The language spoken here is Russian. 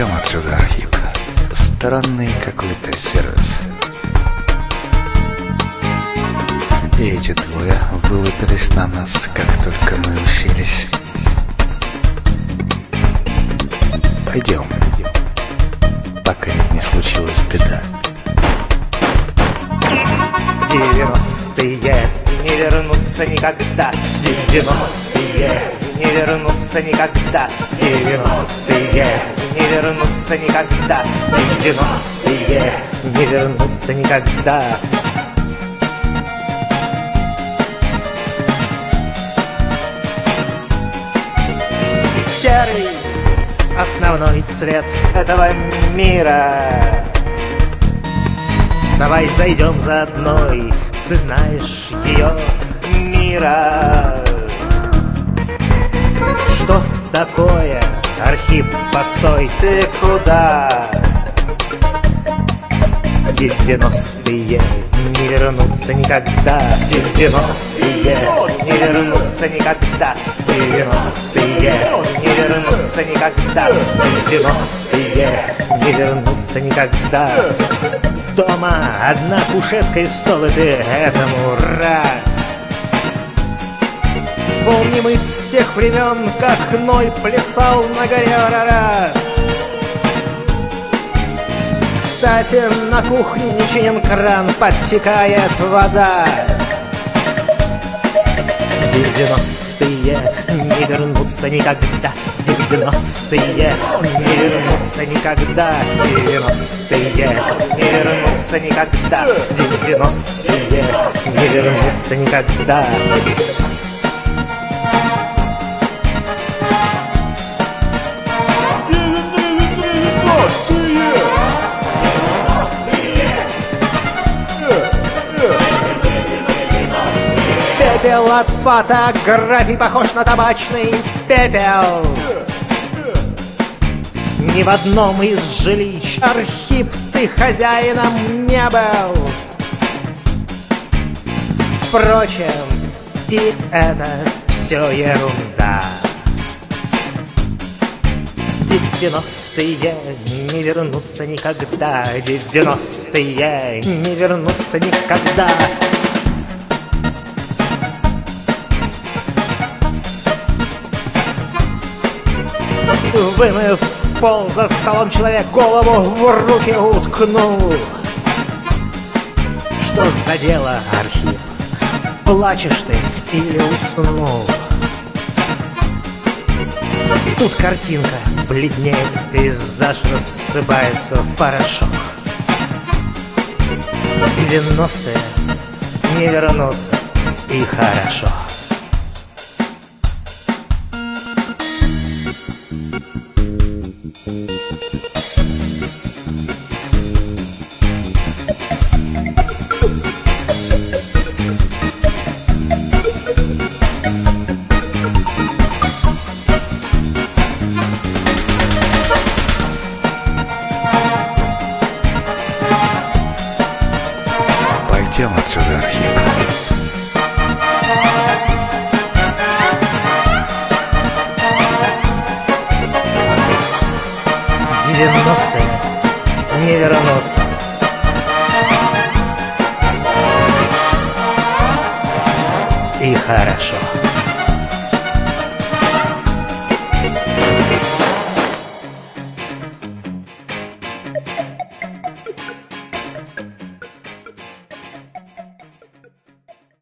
Пойдем отсюда, Архип. Странный какой-то сервис. И эти двое вылупились на нас, как только мы уселись. Пойдем, пока не случилась беда. 90-е не вернутся никогда. 90-е не вернутся никогда. 90-е не вернутся никогда. 90-е не вернутся никогда. Серый основной цвет этого мира. Давай зайдем за одной, ты знаешь ее, Мира. Что такое, Архип, постой, ты куда? 90-е не вернутся никогда. 90-е не вернутся никогда. 90-е не вернутся никогда. 90-е не вернутся никогда. Дома одна кушетка и стол, и ты этому рад. Помним мы с тех времен, как Ной плясал на горе Арарат. Кстати, на кухне не чинен кран, подтекает вода. 90-е не вернутся никогда. 90-е не вернутся никогда. 90-е не вернутся никогда. 90-е не вернутся никогда. Пепел от фотографий похож на табачный пепел. Ни в одном из жилищ, Архип, ты хозяином не был. Впрочем, и это все ерунда. 90-е не вернутся никогда. 90-е не вернутся никогда. Вымыв пол за столом, человек голову в руки уткнул. Что за дело, Архип? Плачешь ты или уснул? Тут картинка бледнеет, пейзаж рассыпается в порошок. 90-е не вернутся, и хорошо. Пойдем отсюда, Архип. Не вернутся. И хорошо.